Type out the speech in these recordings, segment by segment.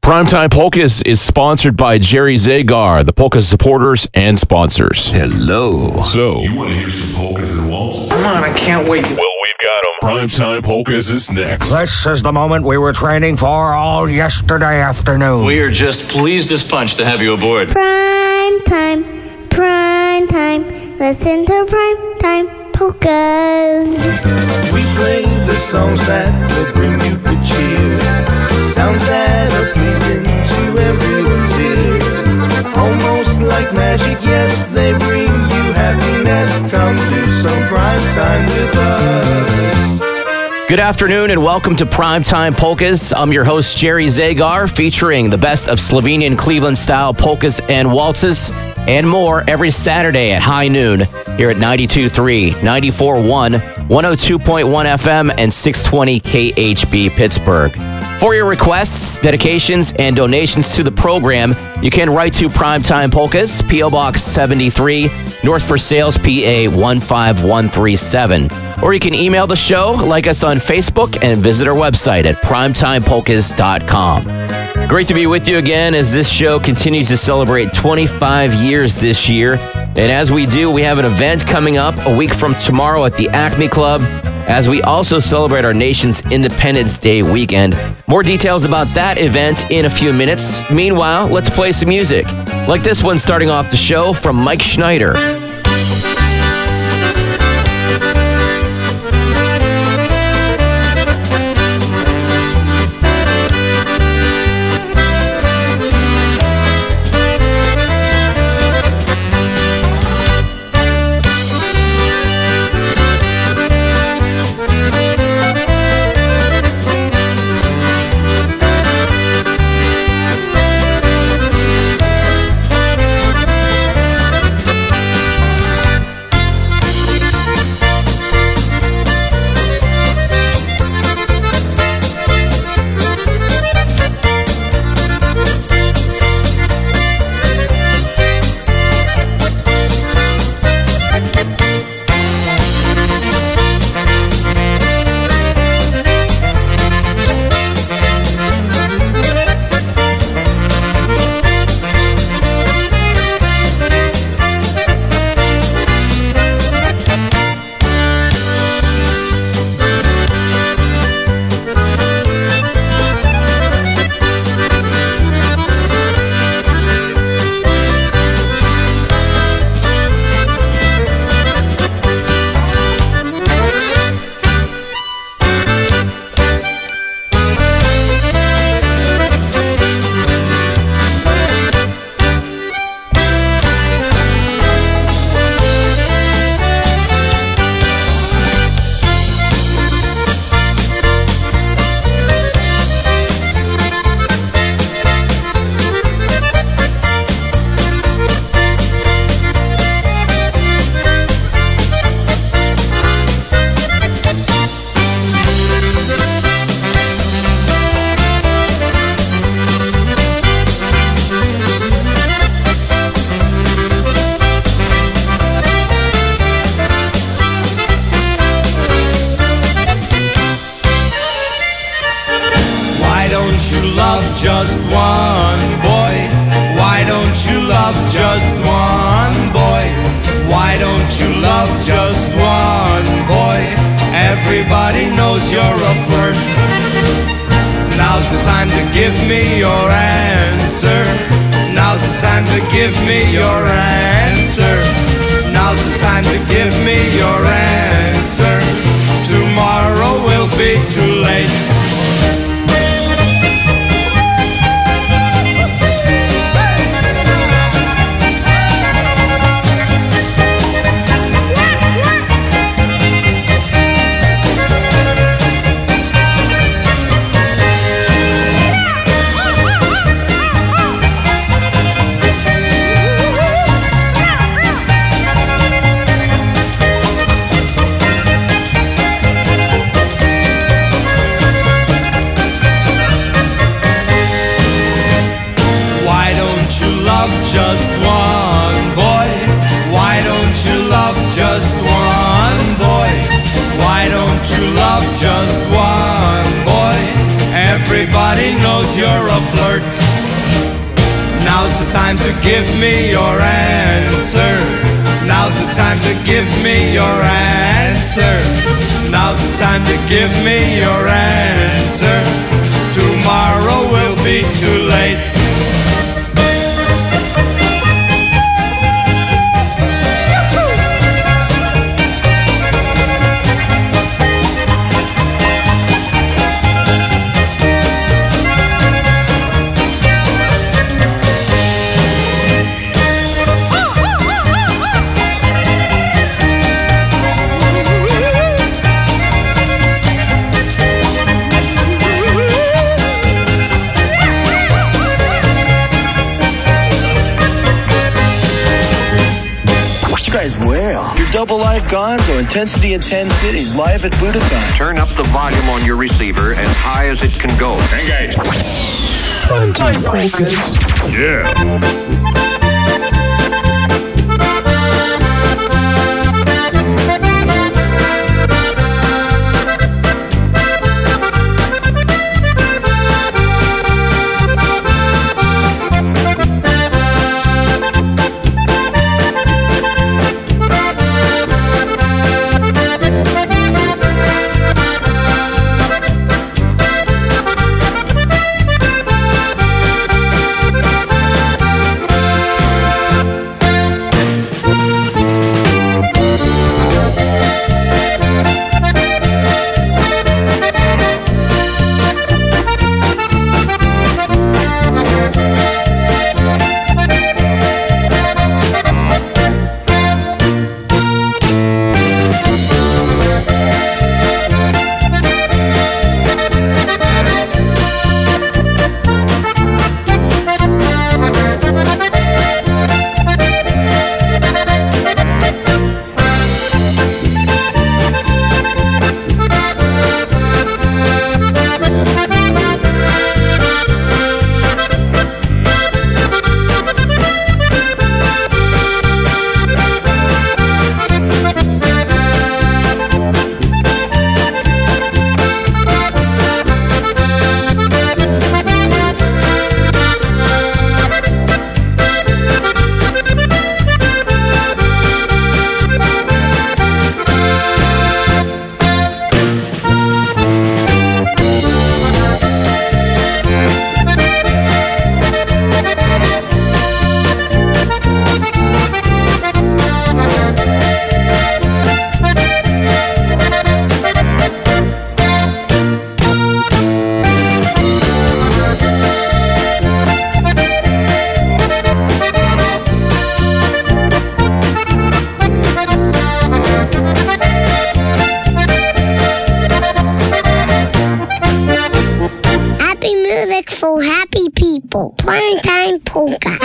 Primetime Polkas is sponsored by Jerry Zagar, the polka supporters and sponsors. Hello. So, You want to hear some polkas and waltzes? Come on, I can't wait. Well, we've got them. Primetime Polkas is next. This is the moment we were training for all yesterday afternoon. We are just pleased as punch to have you aboard. Prime time, listen to Prime Time Polkas. We play the songs that will bring you good cheer, sounds that are pleasing to everyone's ear. Almost like magic, yes, they bring you happiness. Come do some prime time with us. Good afternoon and welcome to Primetime Polkas. I'm your host, Jerry Zagar, featuring the best of Slovenian Cleveland-style polkas and waltzes and more every Saturday at high noon here at 92.3, 94.1, 102.1 FM, and 620 KHB Pittsburgh. For your requests, dedications, and donations to the program, you can write to Primetime Polkas, P.O. Box 73, North Versailles, PA 15137. Or you can email the show, like us on Facebook, and visit our website at primetimepolkas.com. Great to be with you again as this show continues to celebrate 25 years this year. And as we do, we have an event coming up a week from tomorrow at the Acme Club, as we also celebrate our nation's Independence Day weekend. More details about that event in a few minutes. Meanwhile, let's play some music. Like this one starting off the show from Mike Schneider. Just one boy, why don't you love just one boy? Why don't you love just one boy? Everybody knows you're a flirt. Now's the time to give me your answer. Now's the time to give me your answer. Now's the time to give me your answer. Tomorrow will be too late. flirt. Now's the time to give me your answer. Now's the time to give me your answer. Now's the time to give me your answer. Tomorrow will be too late. Your double life gone, so Intensity in 10 cities, live at Budokan. Turn up the volume on your receiver as high as it can go. Engage. Primetime Polkas. Yeah. for happy people. Primetime Polka.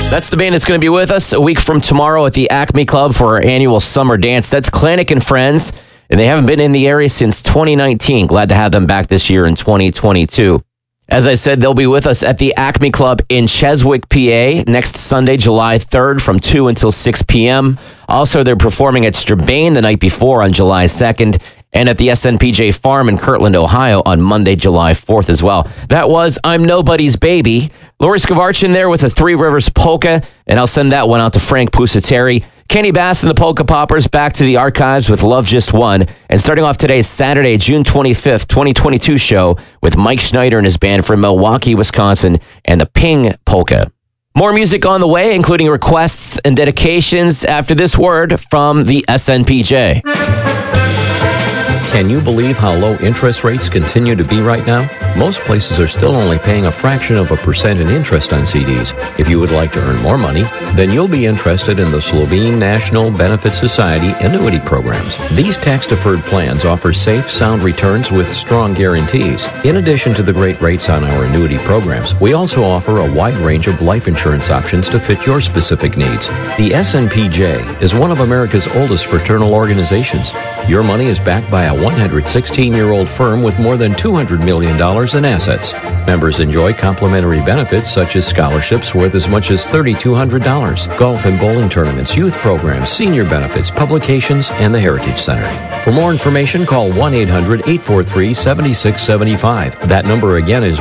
That's the band that's going to be with us a week from tomorrow at the Acme Club for our annual summer dance. That's Klanick and Friends, and they haven't been in the area since 2019. Glad to have them back this year in 2022. As I said, they'll be with us at the Acme Club in Cheswick, PA, next Sunday, July 3rd from 2 until 6 p.m. Also, they're performing at Strabane the night before on July 2nd, and at the SNPJ Farm in Kirtland, Ohio on Monday, July 4th as well. That was I'm Nobody's Baby. Lori Skavarchin there with a Three Rivers Polka, and I'll send that one out to Frank Pusateri. Kenny Bass and the Polka Poppers back to the archives with Love Just One. And starting off today's Saturday, June 25th, 2022 show with Mike Schneider and his band from Milwaukee, Wisconsin, and the Ping Polka. More music on the way, including requests and dedications after this word from the SNPJ. Can you believe how low interest rates continue to be right now? Most places are still only paying a fraction of a percent in interest on CDs. If you would like to earn more money, then you'll be interested in the Slovene National Benefit Society annuity programs. These tax-deferred plans offer safe, sound returns with strong guarantees. In addition to the great rates on our annuity programs, we also offer a wide range of life insurance options to fit your specific needs. The SNPJ is one of America's oldest fraternal organizations. Your money is backed by a 116-year-old firm with more than $200 million in assets. Members enjoy complimentary benefits such as scholarships worth as much as $3,200, golf and bowling tournaments, youth programs, senior benefits, publications, and the Heritage Center. For more information, call 1-800-843-7675. That number again is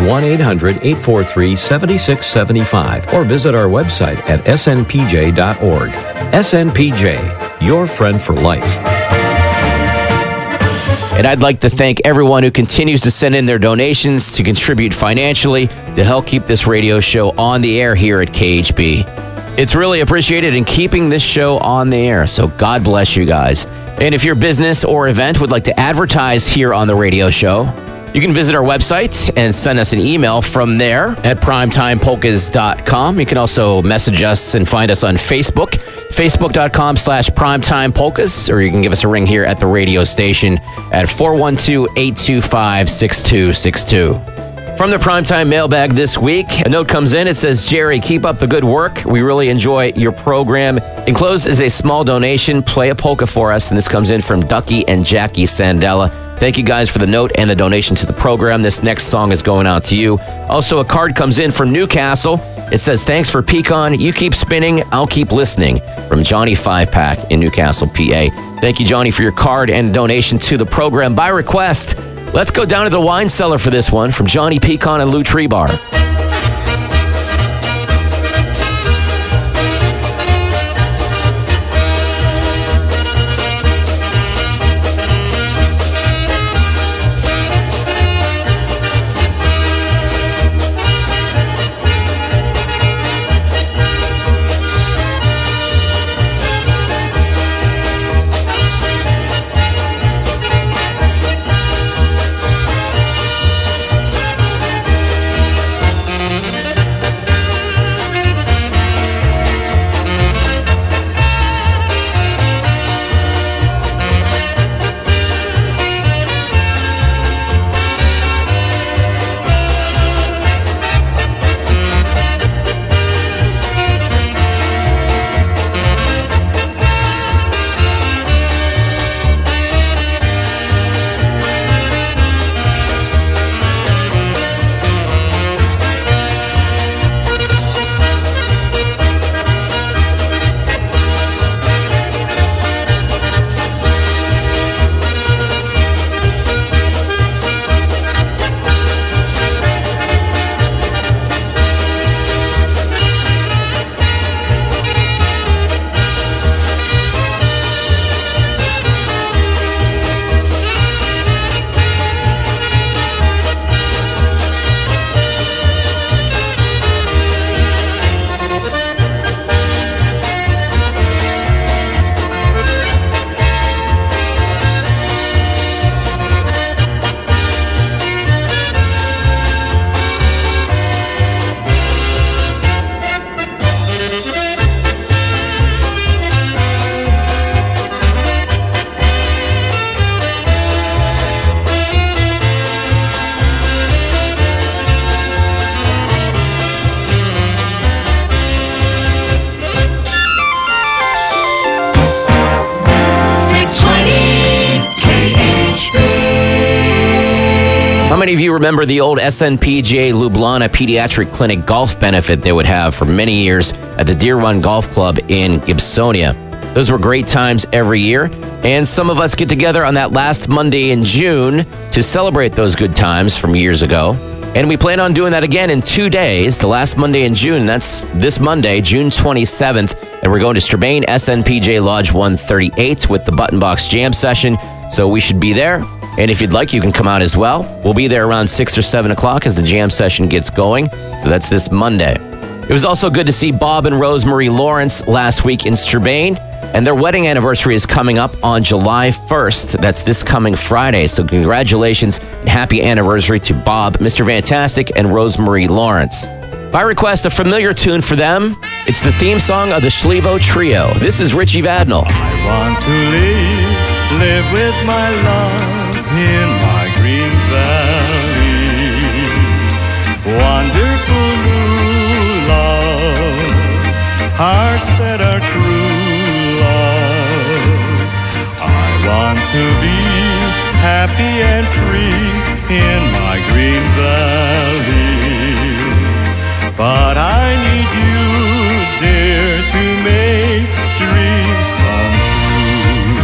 1-800-843-7675, or visit our website at snpj.org. SNPJ, your friend for life. And I'd like to thank everyone who continues to send in their donations to contribute financially to help keep this radio show on the air here at KHB. It's really appreciated in keeping this show on the air, so God bless you guys. And if your business or event would like to advertise here on the radio show, you can visit our website and send us an email from there at primetimepolkas.com. You can also message us and find us on Facebook, facebook.com/primetimepolkas, or you can give us a ring here at the radio station at 412-825-6262. From the Primetime Mailbag this week, a note comes in. It says, Jerry, keep up the good work. We really enjoy your program. Enclosed is a small donation. Play a polka for us. And this comes in from Ducky and Jackie Sandella. Thank you guys for the note and the donation to the program. This next song is going out to you. Also, a card comes in from Newcastle. It says, thanks for Pecan. You keep spinning, I'll keep listening. From Johnny 5-Pack in Newcastle, PA. Thank you, Johnny, for your card and donation to the program by request. Let's go down to the wine cellar for this one from Johnny Pecan and Lou Treebar. of you remember the old SNPGA Ljubljana Pediatric Clinic golf benefit they would have for many years at the Deer Run Golf Club in Gibsonia. Those were great times every year, and some of us get together on that last Monday in June to celebrate those good times from years ago. And we plan on doing that again in 2 days, the last Monday in June. That's this Monday, June 27th. And we're going to Strabane SNPJ Lodge 138 with the Button Box Jam session. So we should be there. And if you'd like, you can come out as well. We'll be there around 6 or 7 o'clock as the jam session gets going. So that's this Monday. It was also good to see Bob and Rosemary Lawrence last week in Strabane. And their wedding anniversary is coming up on July 1st. That's this coming Friday. So congratulations and happy anniversary to Bob, Mr. Fantastic, and Rosemary Lawrence. By request, a familiar tune for them. It's the theme song of the Schlevo Trio. This is Richie Vadnal. I want to live with my love in my green valley. Wonderful new love, hearts that are true. I want to be happy and free in my green valley. But I need you, dear, to make dreams come true.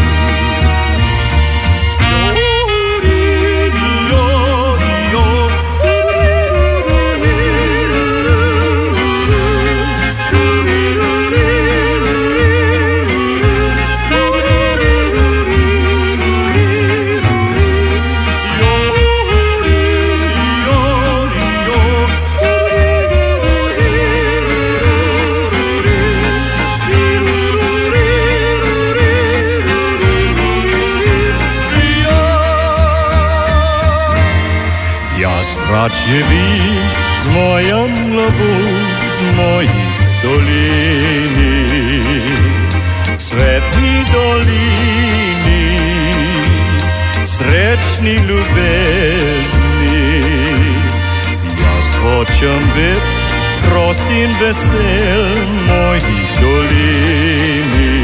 Straciwi z moją lobą, z moich dolini, sretni dolini, srečni ljubezni. Jaz hočem bit prost in vesel mojih dolini.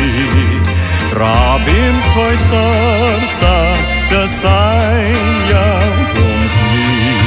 Rabim tvoj srca, da sanjam bom z njim.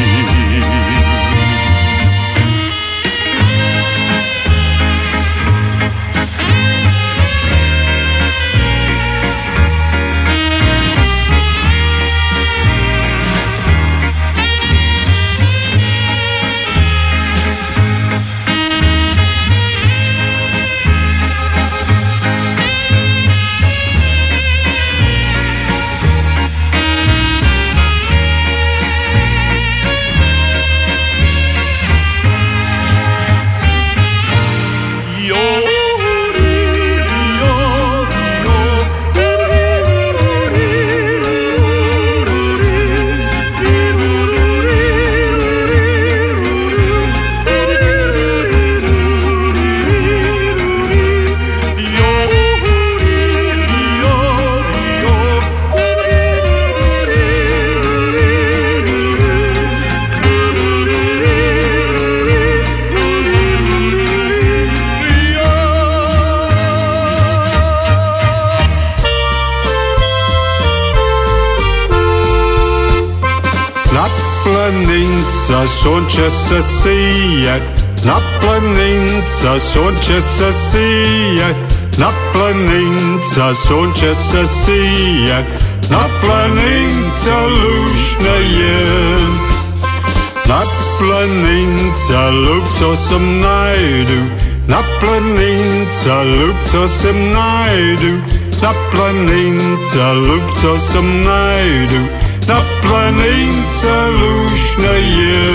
Сонце се сіє, на планинця сонце се сіє, на планинця сонце се сіє, на планинця лушна є. На планинця лупцо сам найду, на планинця лупцо сам найду, на планинця лупцо сам найду. Na planince lušna je.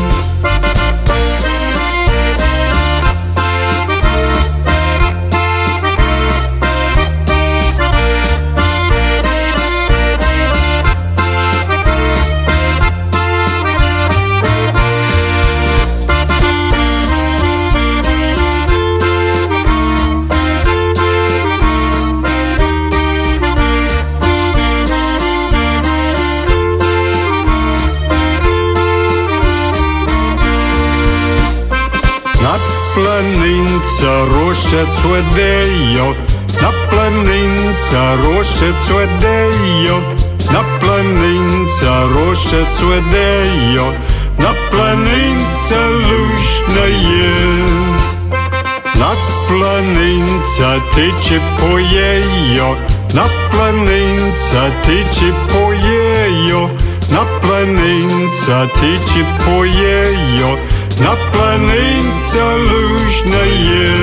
Planinca roše cvedejo, na planinca roše cvedejo, na planince roše cvedejo, na planince lušne je. Na planince tyči pojejo, na planince tyči pojejo, na planince tyči pojejo, na planince lušne je.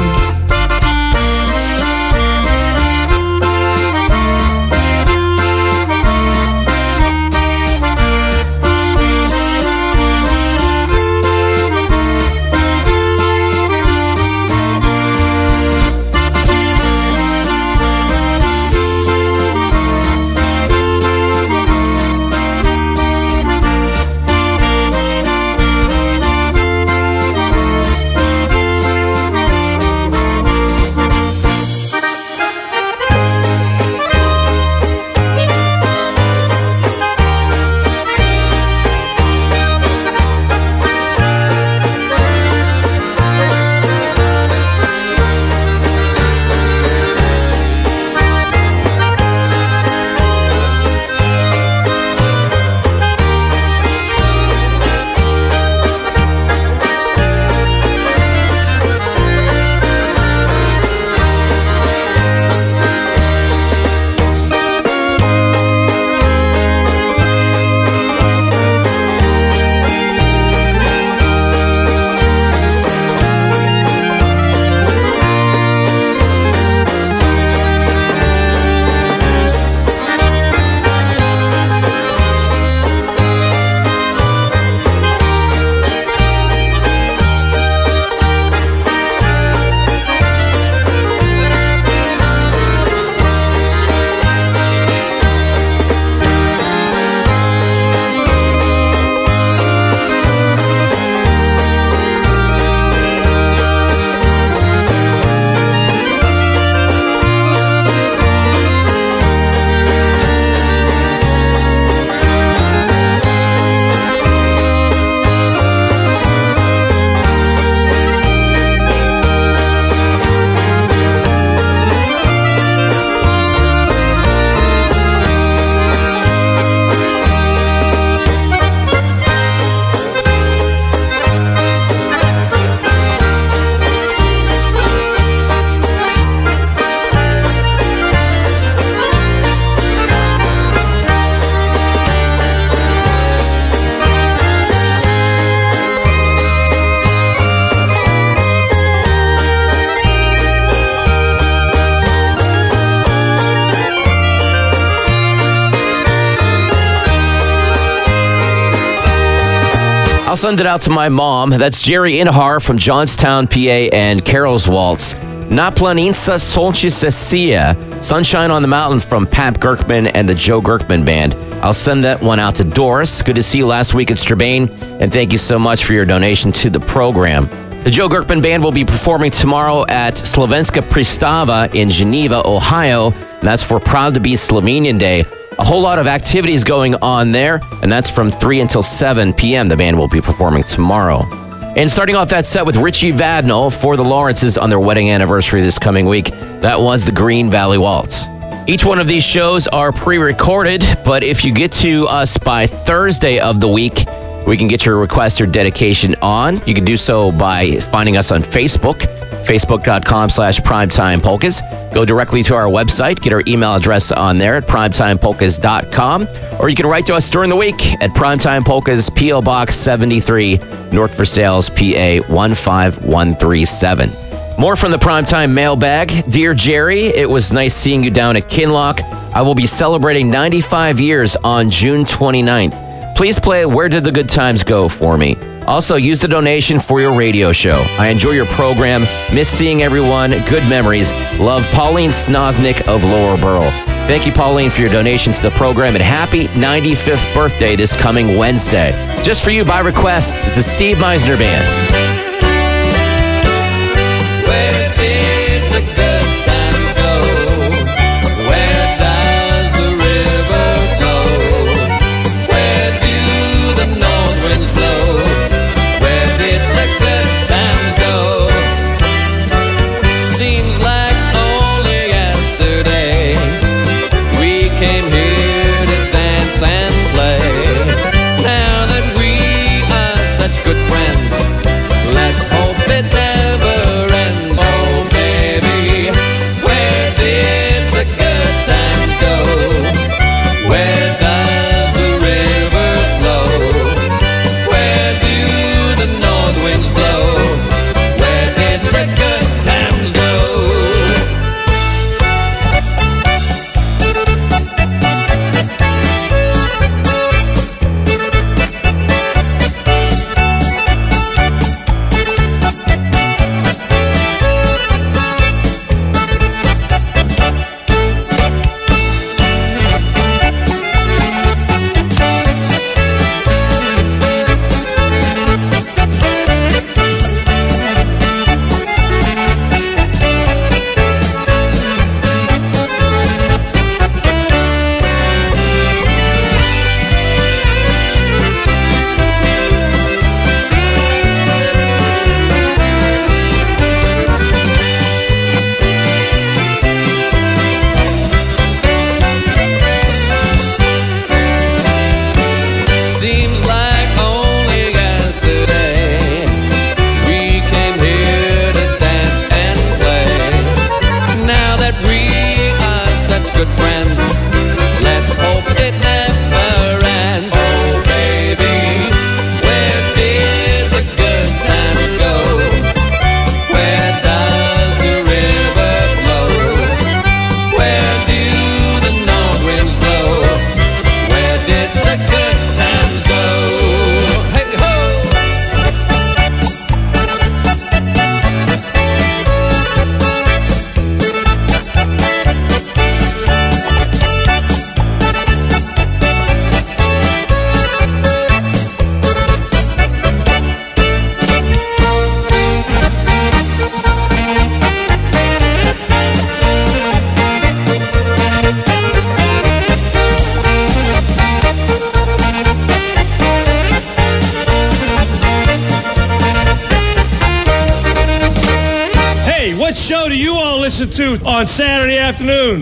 I'll send it out to my mom. That's Jerry Inhar from Johnstown, PA, and Carol's Waltz. Na planinca solnčice sija, Sunshine on the Mountain from Pat Gerkman and the Joe Gerkman Band. I'll send that one out to Doris. Good to see you last week at Strabane, and thank you so much for your donation to the program. The Joe Gerkman Band will be performing tomorrow at Slovenska Pristava in Geneva, Ohio, and that's for Proud to be Slovenian Day. A whole lot of activities going on there, and that's from 3 until 7 p.m. The band will be performing tomorrow. And starting off that set with Richie Vadnal for the Lawrences on their wedding anniversary this coming week, that was the Green Valley Waltz. Each one of these shows are pre-recorded, but if you get to us by Thursday of the week, we can get your request or dedication on. You can do so by finding us on Facebook, facebook.com/primetimepolkas. Go directly to our website, get our email address on there at primetimepolkas.com, or you can write to us during the week at Primetime Polkas, P.O. Box 73, North Versailles, PA 15137. More from the Primetime mailbag. Dear Jerry, it was nice seeing you down at Kinloch. I will be celebrating 95 years on June 29th. Please play Where Did the Good Times Go for me. Also, use the donation for your radio show. I enjoy your program. Miss seeing everyone. Good memories. Love, Pauline Snoznik of Lower Burl. Thank you, Pauline, for your donation to the program, and happy 95th birthday this coming Wednesday. Just for you, by request, the Steve Meisner Band. Where did the good times go? Where does the river flow? Where do the north winds blow? Where did the good times go? Seems like only yesterday we came here to show do you all listen to on Saturday afternoon?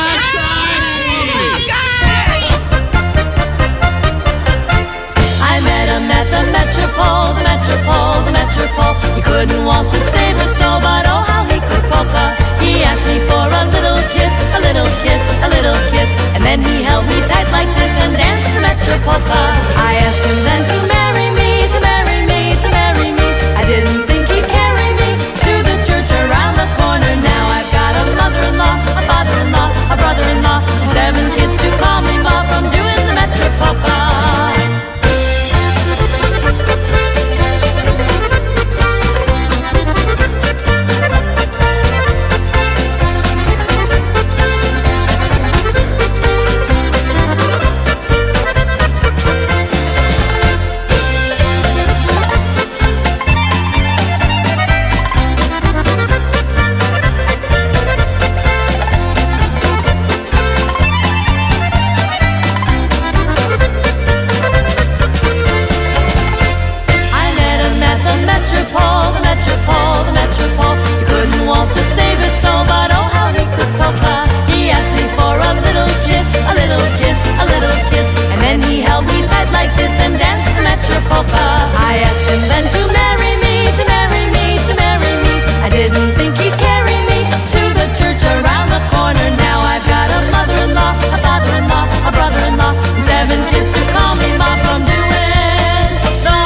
I met him at the Metropole, the Metropole, the Metropole. He couldn't waltz to save his soul, but oh how he could polka. He asked me for a little kiss, a little kiss, a little kiss, and then he held me tight like this and danced the Metropolka. I asked him then to marry me, to marry me, to marry me. I didn't think he'd carry me to the church around the corner. Now I've got a mother-in-law, a father-in-law, a brother-in-law, and 7 kids to call me Ma from doing the Metropolka. I asked him then to marry me, to marry me, to marry me. I didn't think he'd carry me to the church around the corner. Now I've got a mother-in-law, a father-in-law, a brother-in-law, and 7 kids to call me Ma from doing the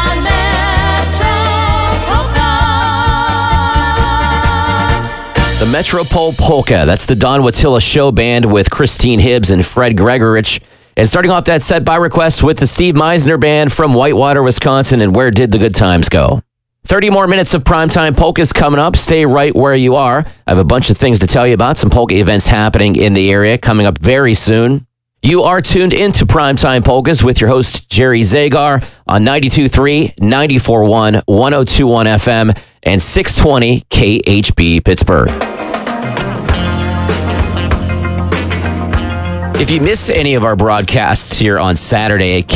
Metropolka. The Metropole Polka. That's the Don Wattilla Show Band with Christine Hibbs and Fred Gregorich. And starting off that set by request with the Steve Meisner Band from Whitewater, Wisconsin, and Where Did the Good Times Go? 30 more minutes of Primetime Polkas coming up. Stay right where you are. I have a bunch of things to tell you about, some polka events happening in the area coming up very soon. You are tuned into Primetime Polkas with your host, Jerry Zagar, on 92.3, 94.1, 102.1 FM, and 620 KHB Pittsburgh. If you miss any of our broadcasts here on Saturday at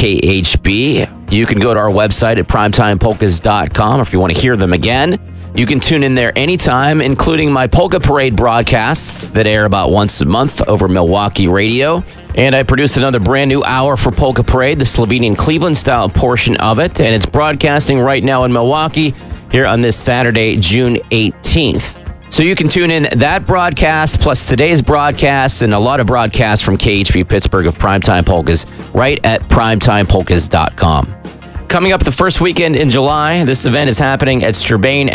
KHB, you can go to our website at primetimepolkas.com, or if you want to hear them again, you can tune in there anytime, including my Polka Parade broadcasts that air about once a month over Milwaukee radio. And I produced another brand new hour for Polka Parade, the Slovenian Cleveland style portion of it, and it's broadcasting right now in Milwaukee here on this Saturday, June 18th. So you can tune in that broadcast, plus today's broadcast, and a lot of broadcasts from KHB Pittsburgh of Primetime Polkas right at primetimepolkas.com. Coming up the first weekend in July, this event is happening at Strabane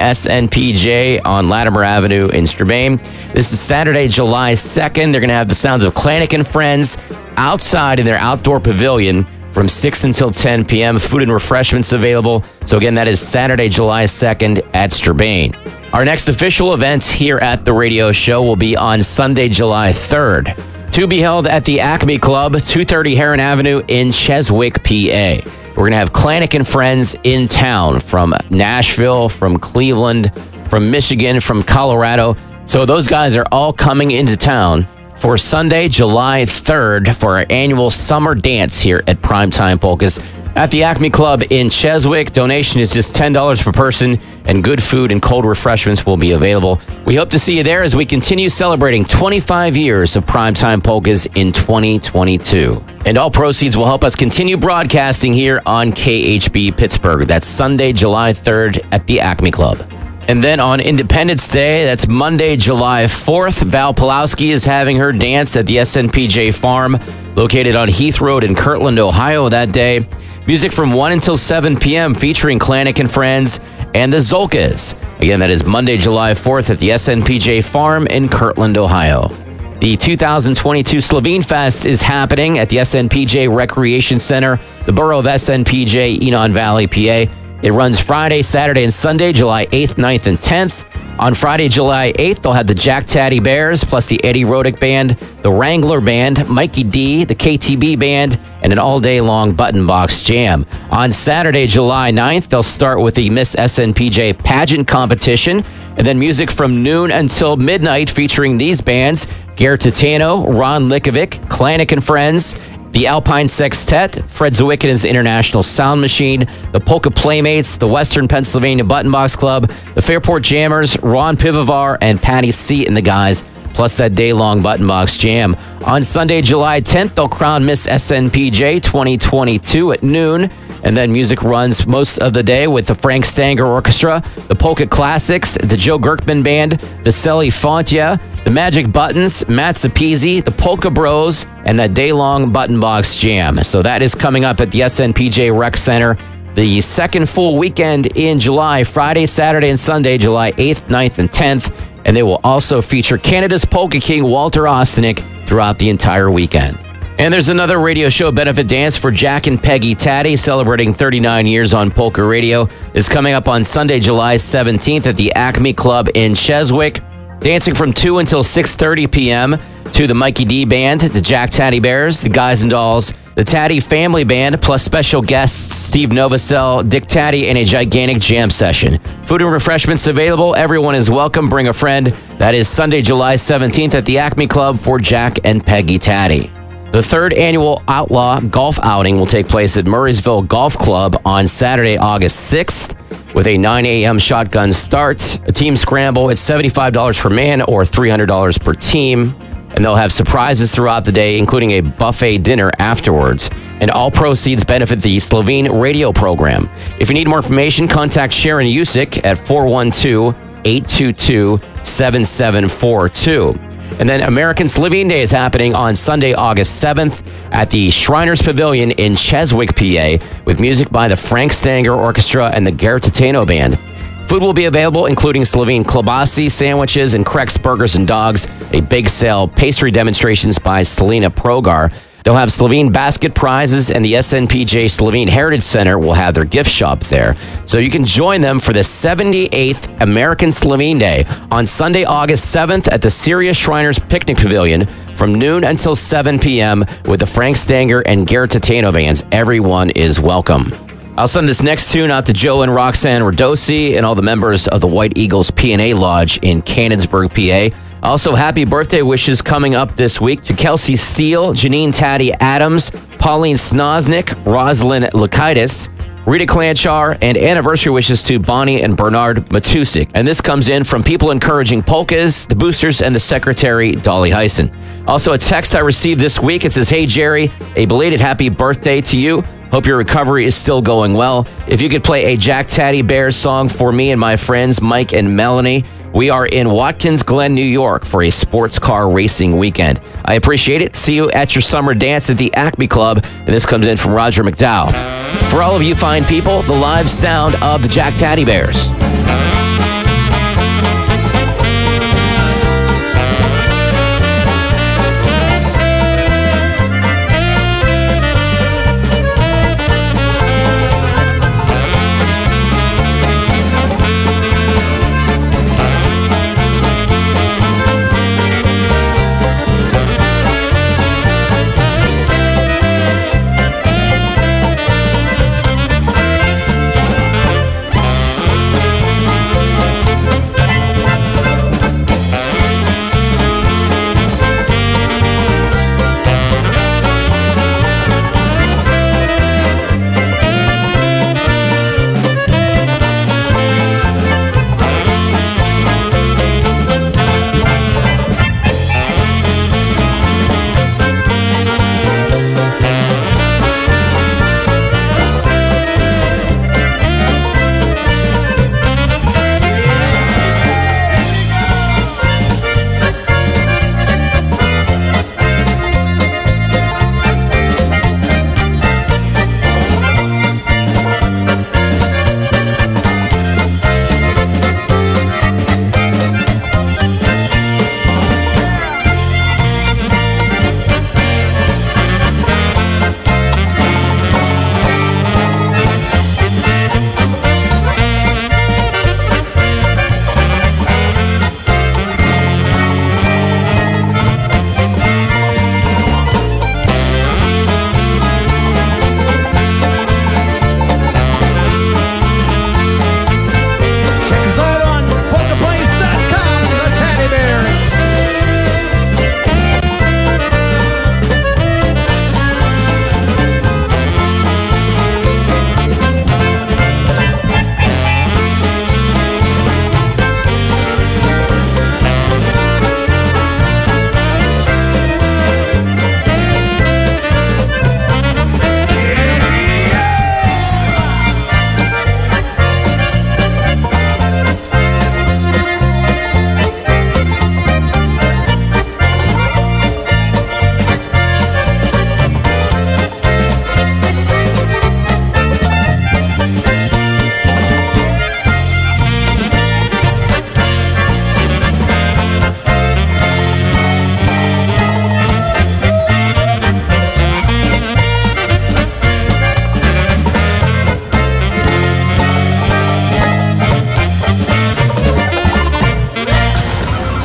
SNPJ on Latimer Avenue in Strabane. This is Saturday, July 2nd. They're going to have the sounds of Klanik and Friends outside in their outdoor pavilion from 6 until 10 p.m. Food and refreshments available. So again, that is Saturday, July 2nd at Strabane. Our next official event here at the radio show will be on Sunday, July 3rd, to be held at the Acme Club, 230 Heron Avenue in Cheswick, PA. We're going to have Klanik and Friends in town from Nashville, from Cleveland, from Michigan, from Colorado. So those guys are all coming into town for Sunday, July 3rd for our annual summer dance here at Primetime Polkas at the Acme Club in Cheswick. Donation is just $10 per person, and good food and cold refreshments will be available. We hope to see you there as we continue celebrating 25 years of Primetime Polkas in 2022. And all proceeds will help us continue broadcasting here on KHB Pittsburgh. That's Sunday, July 3rd at the Acme Club. And then on Independence Day, that's Monday, July 4th, Val Pulowski is having her dance at the SNPJ Farm, located on Heath Road in Kirtland, Ohio that day. Music from 1 until 7 p.m. featuring Klanik and Friends and the Zolkas. Again, that is Monday, July 4th at the SNPJ Farm in Kirtland, Ohio. The 2022 Slovene Fest is happening at the SNPJ Recreation Center, the borough of SNPJ, Enon Valley, PA. It runs Friday, Saturday, and Sunday, July 8th, 9th, and 10th. On Friday, July 8th, they'll have the Jack Taddy Bears, plus the Eddie Rodick Band, the Wrangler Band, Mikey D, the KTB Band, and an all-day-long button box jam. On Saturday, July 9th, they'll start with the Miss SNPJ pageant competition, and then music from noon until midnight featuring these bands: Gare Titano, Ron Likovic, Klanik and Friends, the Alpine Sextet, Fred Zwick and his International Sound Machine, the Polka Playmates, the Western Pennsylvania Button Box Club, the Fairport Jammers, Ron Pivovar, and Patty Seat and the guys, plus that day-long Button Box Jam. On Sunday, July 10th, they'll crown Miss SNPJ 2022 at noon. And then music runs most of the day with the Frank Stanger Orchestra, the Polka Classics, the Joe Gerkman Band, the Sally Fontia, the Magic Buttons, Matt Sapezi, the Polka Bros, and that day-long Button Box Jam. So that is coming up at the SNPJ Rec Center the second full weekend in July, Friday, Saturday, and Sunday, July 8th, 9th, and 10th. And they will also feature Canada's Polka King, Walter Ostanek, throughout the entire weekend. And there's another radio show benefit dance for Jack and Peggy Taddy, celebrating 39 years on Polka Radio. It's coming up on Sunday, July 17th at the Acme Club in Cheswick. Dancing from 2 until 6:30 p.m. to the Mikey D Band, the Jack Taddy Bears, the Guys and Dolls, the Taddy Family Band, plus special guests Steve Novosel, Dick Taddy, and a gigantic jam session. Food and refreshments available. Everyone is welcome. Bring a friend. That is Sunday, July 17th at the Acme Club for Jack and Peggy Taddy. The third annual Outlaw Golf Outing will take place at Murraysville Golf Club on Saturday, August 6th, with a 9 a.m. shotgun start. A team scramble, it's $75 per man or $300 per team. And they'll have surprises throughout the day, including a buffet dinner afterwards. And all proceeds benefit the Slovene radio program. If you need more information, contact Sharon Usick at 412-822-7742. And then American Slovene Day is happening on Sunday, August 7th at the Shriners Pavilion in Cheswick, PA, with music by the Frank Stanger Orchestra and the Gertateno Band. Food will be available, including Slovene klobasi, sandwiches, and Krex burgers and dogs, a big sale, pastry demonstrations by Selena Progar. They'll have Slovene basket prizes, and the SNPJ Slovene Heritage Center will have their gift shop there. So you can join them for the 78th American Slovene Day on Sunday, August 7th at the Syria Shriners Picnic Pavilion from noon until 7 p.m. with the Frank Stanger and Gertateno bands. Everyone is welcome. I'll send this next tune out to Joe and Roxanne Radosi and all the members of the White Eagles P&A Lodge in Canonsburg, PA. Also, happy birthday wishes coming up this week to Kelsey Steele, Janine Taddy Adams, Pauline Snoznik, Rosalind Lakaitis, Rita Clanchar, and anniversary wishes to Bonnie and Bernard Matusik. And this comes in from people encouraging polkas, the boosters, and the secretary, Dolly Heisen. Also, a text I received this week. It says, "Hey, Jerry, a belated happy birthday to you. Hope your recovery is still going well. If you could play a Jack Taddy Bears song for me and my friends, Mike and Melanie. We are in Watkins Glen, New York for a sports car racing weekend. I appreciate it. See you at your summer dance at the Acme Club." And this comes in from Roger McDowell. For all of you fine people, the live sound of the Jack Taddy Bears.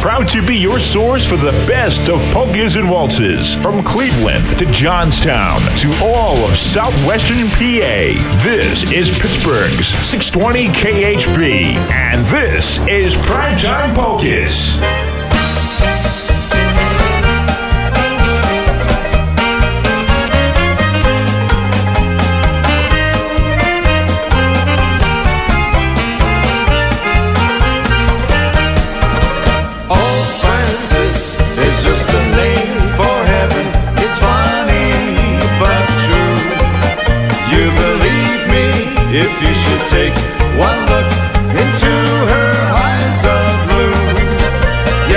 proud to be your source for the best of polkas and waltzes. From Cleveland to Johnstown to all of southwestern PA, this is Pittsburgh's 620 KHB, and this is Primetime Polkas. If you should take one look into her eyes of blue,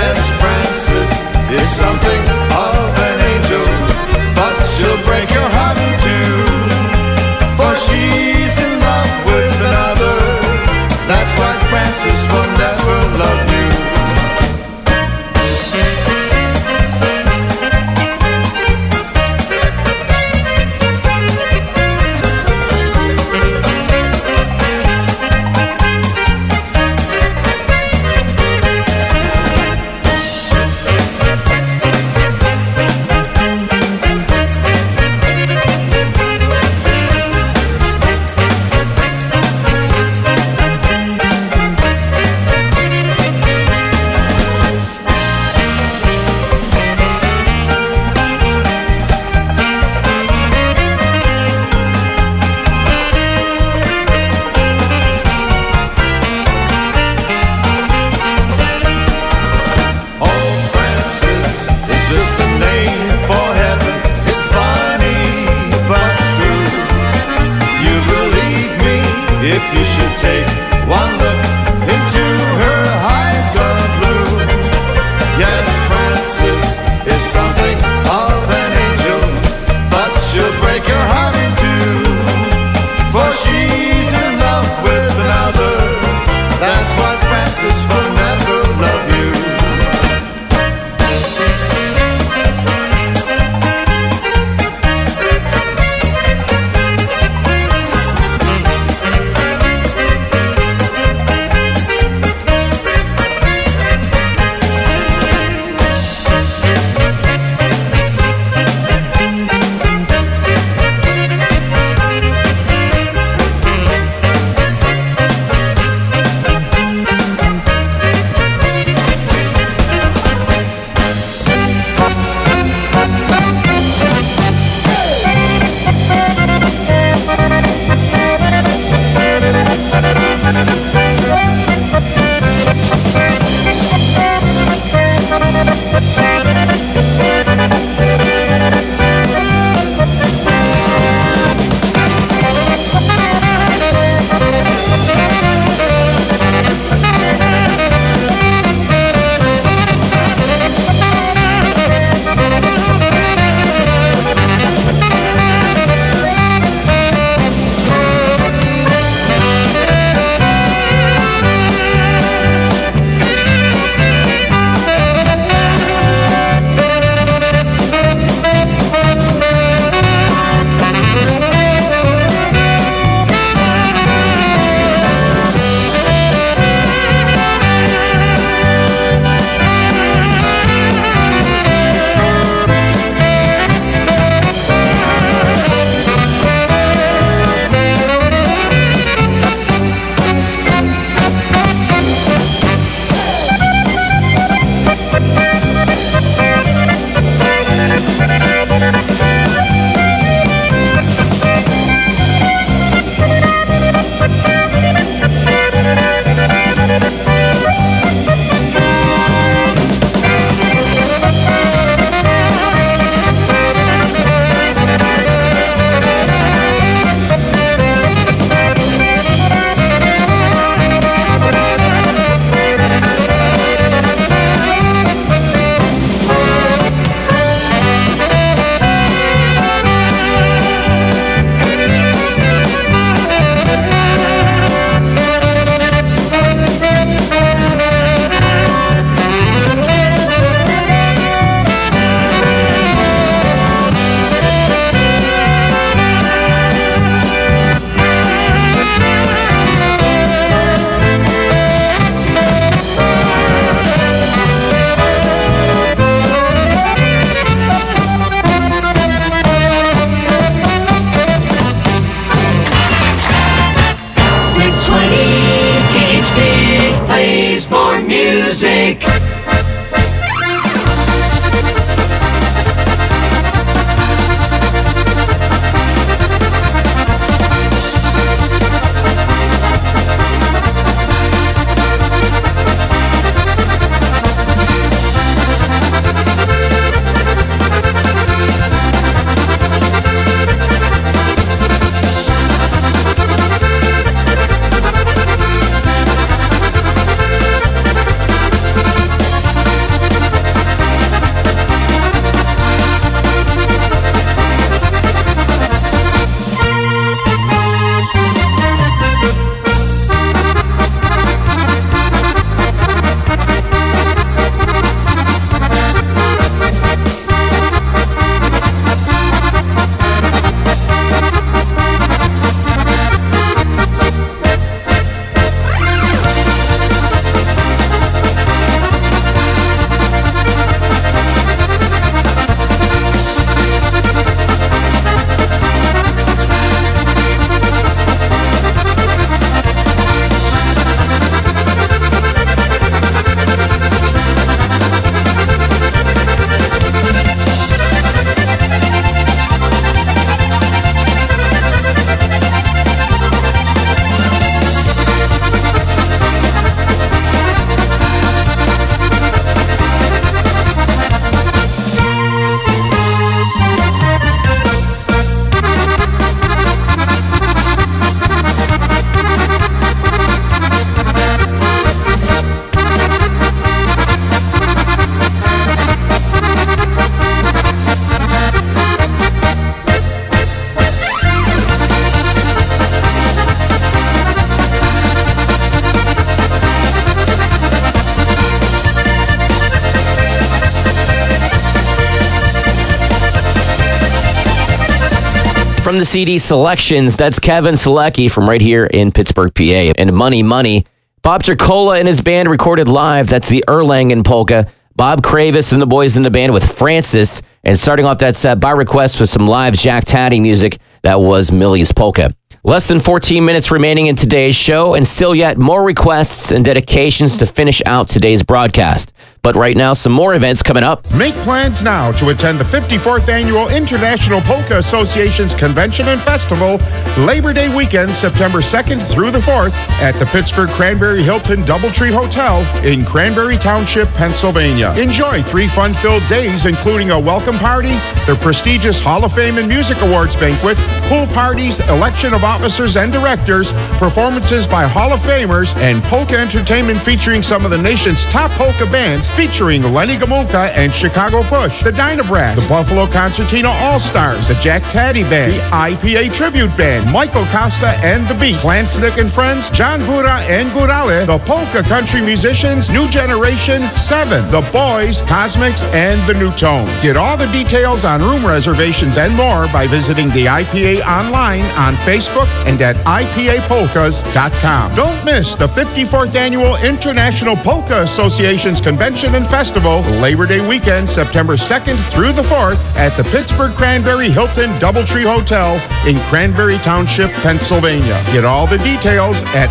From the CD Selections, that's Kevin Selecki from right here in Pittsburgh, PA. And Money Money. Bob Tercola and his band recorded live. That's the Erlangen Polka. Bob Kravis and the boys in the band with Francis. And starting off that set by request with some live Jack Taddy music. That was Millie's Polka. Less than 14 minutes remaining in today's show, and still yet more requests and dedications to finish out today's broadcast. But right now, some more events coming up. Make plans now to attend the 54th Annual International Polka Association's Convention and Festival, Labor Day weekend, September 2nd through the 4th, at the Pittsburgh Cranberry Hilton Doubletree Hotel in Cranberry Township, Pennsylvania. Enjoy 3 fun-filled days, including a welcome party, the prestigious Hall of Fame and Music Awards banquet, pool parties, election of officers and directors, performances by Hall of Famers, and polka entertainment featuring some of the nation's top polka bands, featuring Lenny Gomulka and Chicago Push, the Dynabrass, the Buffalo Concertina All-Stars, the Jack Taddy Band, the IPA Tribute Band, Michael Costa and the Beat, Klansnick and Friends, John Buda and Gurale, the Polka Country Musicians, New Generation, 7, the Boys, Cosmics, and the New Tone. Get all the details on room reservations and more by visiting the IPA online on Facebook and at IPAPolkas.com. Don't miss the 54th Annual International Polka Association's Convention and Festival, Labor Day weekend, September 2nd through the 4th, at the Pittsburgh Cranberry Hilton Doubletree Hotel in Cranberry Township, Pennsylvania. Get all the details at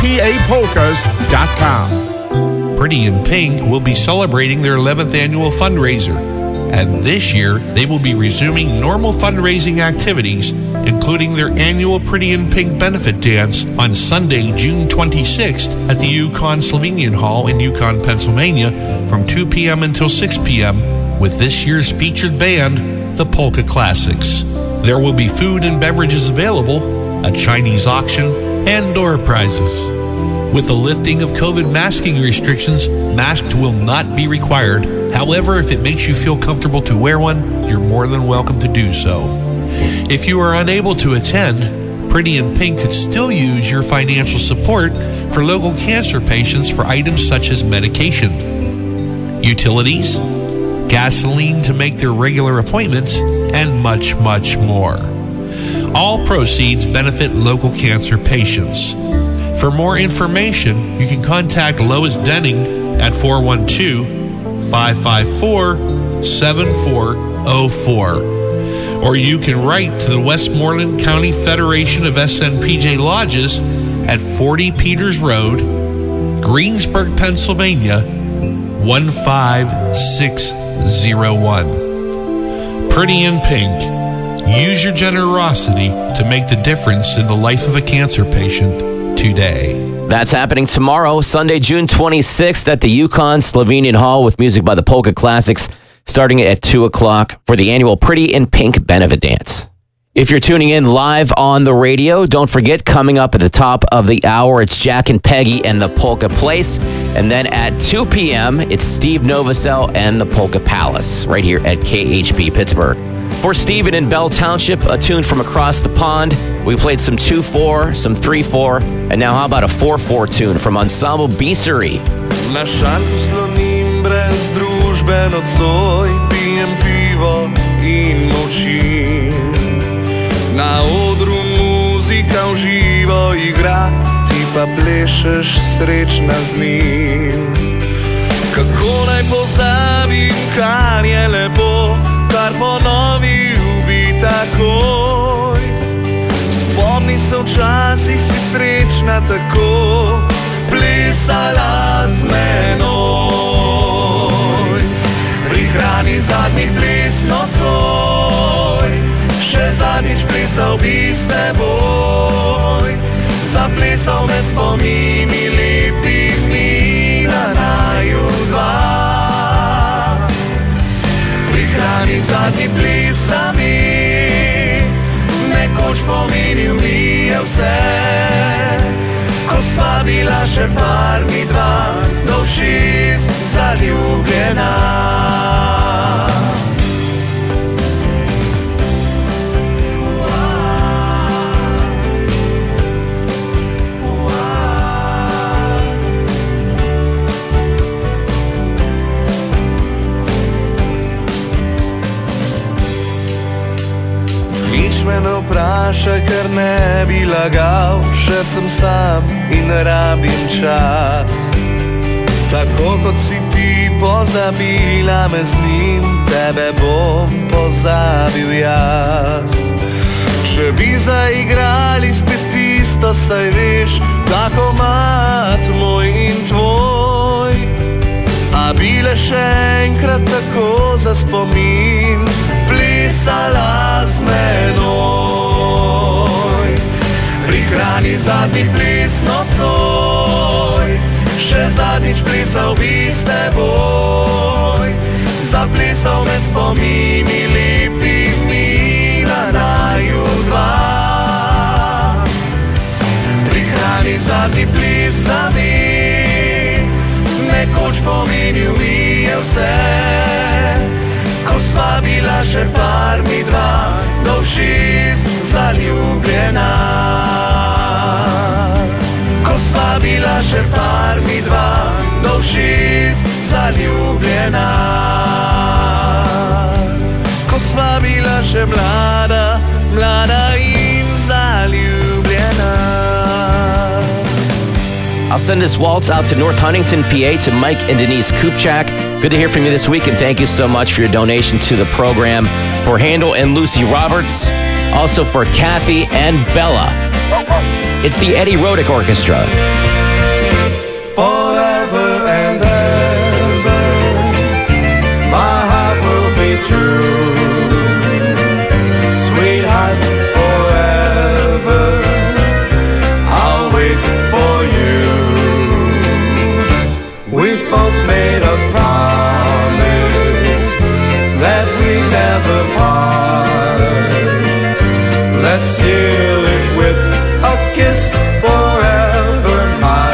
IPAPolkas.com. Pretty in Pink will be celebrating their 11th annual fundraiser. And this year, they will be resuming normal fundraising activities, including their annual Pretty in Pink benefit dance on Sunday, June 26th at the Yukon Slovenian Hall in Yukon, Pennsylvania from 2 p.m. until 6 p.m. with this year's featured band, the Polka Classics. There will be food and beverages available, a Chinese auction, and door prizes. With the lifting of COVID masking restrictions, masks will not be required. However, if it makes you feel comfortable to wear one, you're more than welcome to do so. If you are unable to attend, Pretty in Pink could still use your financial support for local cancer patients for items such as medication, utilities, gasoline to make their regular appointments, and much, much more. All proceeds benefit local cancer patients. For more information, you can contact Lois Denning at 412-554-7404. Or you can write to the Westmoreland County Federation of SNPJ Lodges at 40 Peters Road, Greensburg, Pennsylvania, 15601. Pretty in Pink. Use your generosity to make the difference in the life of a cancer patient today. That's happening tomorrow, Sunday, June 26th at the Yukon Slovenian Hall with music by the Polka Classics starting at 2 o'clock for the annual Pretty in Pink benefit dance. If you're tuning in live on the radio, don't forget, coming up at the top of the hour, it's Jack and Peggy and the Polka Place. And then at 2 p.m., it's Steve Novosel and the Polka Palace right here at KHB Pittsburgh. For Stephen in Bell Township, a tune from across the pond. We played some 2-4, some 3-4, and now how about a 4-4 tune from Ensemble Bisery? Na šanku slonim brez družbe nocoj, pijem pivo in molčim. Na odru muzika v živo igra, ti pa plešeš srečna z njim. Kako naj pozabim, kar je lepo, kar ponovi ubi takoj. Spomni se včasih si srečna tako, plesala z menoj. Prihrani zadnjih ples nocoj, še zadnjič plesal bi s teboj. Zaplesal med spomini lepih dni na naju dva. Prihrani zadnji ples sami, nekoč pomenil mi je vse. Ko sva bila še par mi dva, do ušes zaljubljena. Nič me ne vpraša, ker ne bi lagal. Še sem sam in ne rabim čas. Tako kot si ti pozabila me z njim, tebe bom pozabil jaz. Če bi zaigrali spet tisto, saj veš, tako mat moj in tvoj. A bi le še enkrat tako za spomin plesala z menoj. Prihrani zadnji ples nocoj, še zadnjič plesal bi s teboj. Zaplesal med spomini lepimi na naju dva. Prihrani zadnji ples za me, nekoč pomenil mi je vse. Ko sva bila še par mi dva, do ušes zaljubljena. Ko sva bila še par mi dva, do ušes zaljubljena. Ko sva bila še mlada, mlada in zaljubljena. I'll send this waltz out to North Huntington, PA, to Mike and Denise Kupchak. Good to hear from you this week, and thank you so much for your donation to the program. For Handel and Lucy Roberts, also for Kathy and Bella. It's the Eddie Rodick Orchestra. Forever and ever, my heart will be true. Sweetheart, forever, I'll wait for you. We've both made a promise that we never part. Let's seal it with a kiss forever, my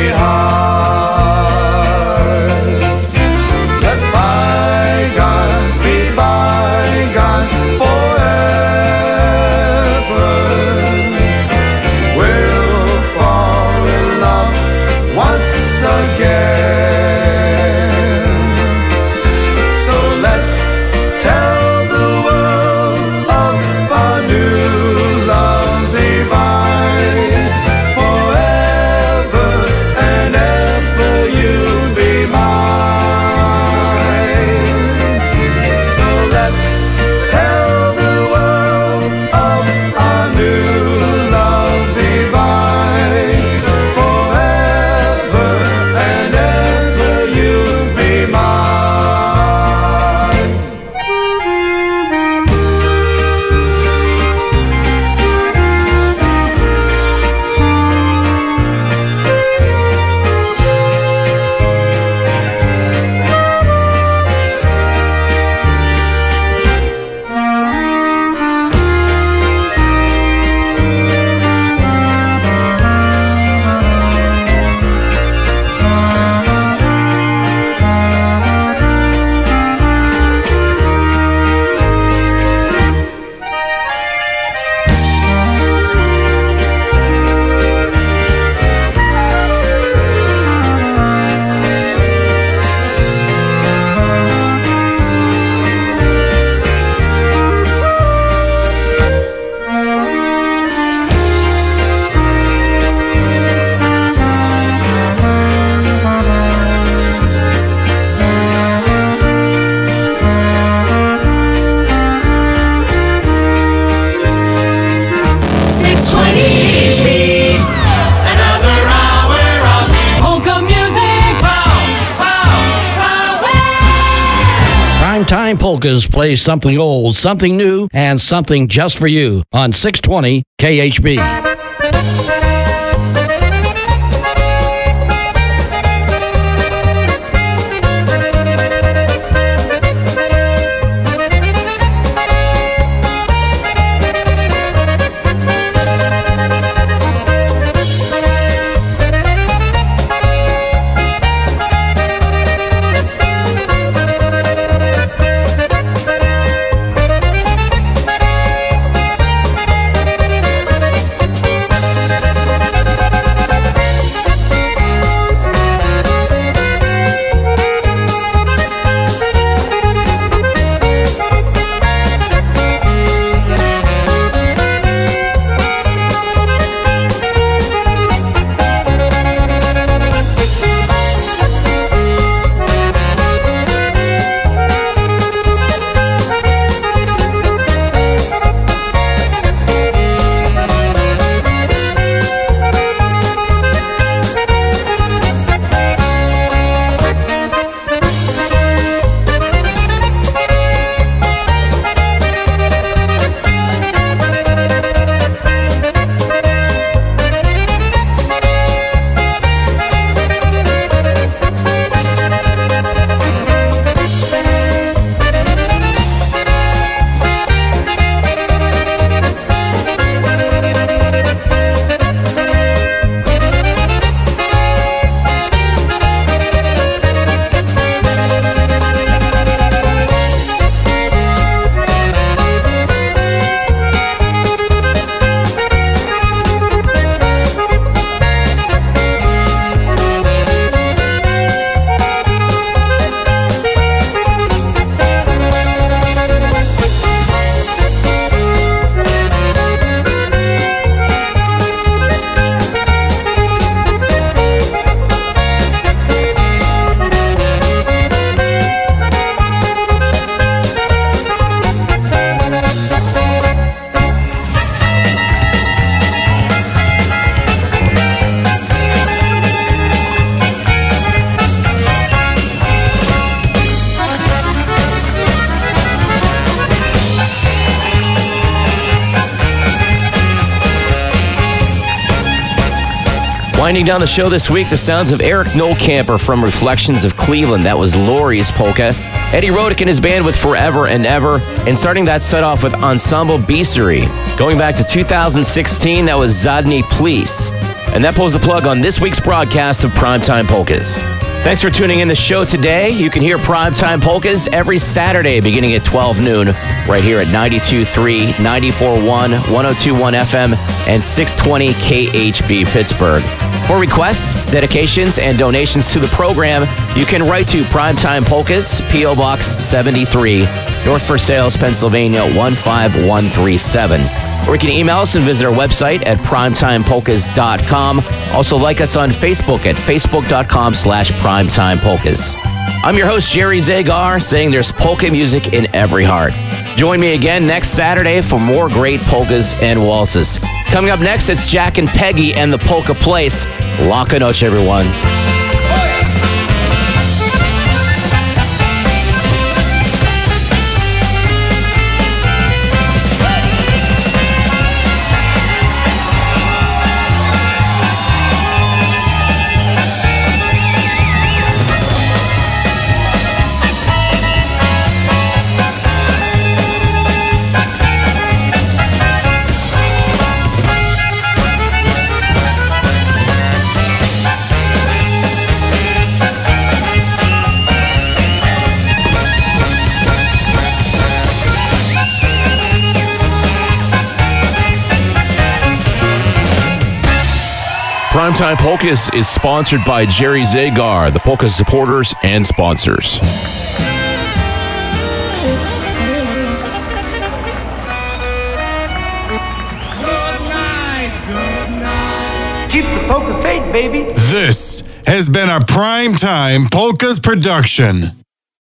sweetheart. Let bygones be bygones forever. We'll fall in love once again. So let's tell the world of our new love divine. Forever and ever you'll be mine. So let's tell the world of our new love divine. Forever and ever you'll be mine. Primetime Polkas plays something old, something new, and something just for you on 620 KHB. Winding down the show this week, the sounds of Eric Nolkamper from Reflections of Cleveland. That was Lori's polka. Eddie Rodick and his band with Forever and Ever. And starting that set off with Ensemble Bissery. Going back to 2016, that was Zadny Please. And that pulls the plug on this week's broadcast of Primetime Polkas. Thanks for tuning in the show today. You can hear Primetime Polkas every Saturday beginning at 12 noon right here at 92.3, 94.1, 102.1 FM, and 620 KHB Pittsburgh. For requests, dedications, and donations to the program, you can write to Primetime Polkas, P.O. Box 73, North Versailles, Pennsylvania 15137. Or you can email us and visit our website at primetimepolkas.com. Also like us on Facebook at facebook.com/primetimepolkas. I'm your host, Jerry Zagar, saying there's polka music in every heart. Join me again next Saturday for more great polkas and waltzes. Coming up next, it's Jack and Peggy and the Polka Place. Laka noche, everyone. Primetime Polkas is sponsored by Jerry Zagar, the Polka supporters and sponsors. Keep the polka faith, baby. This has been a Primetime Polkas production.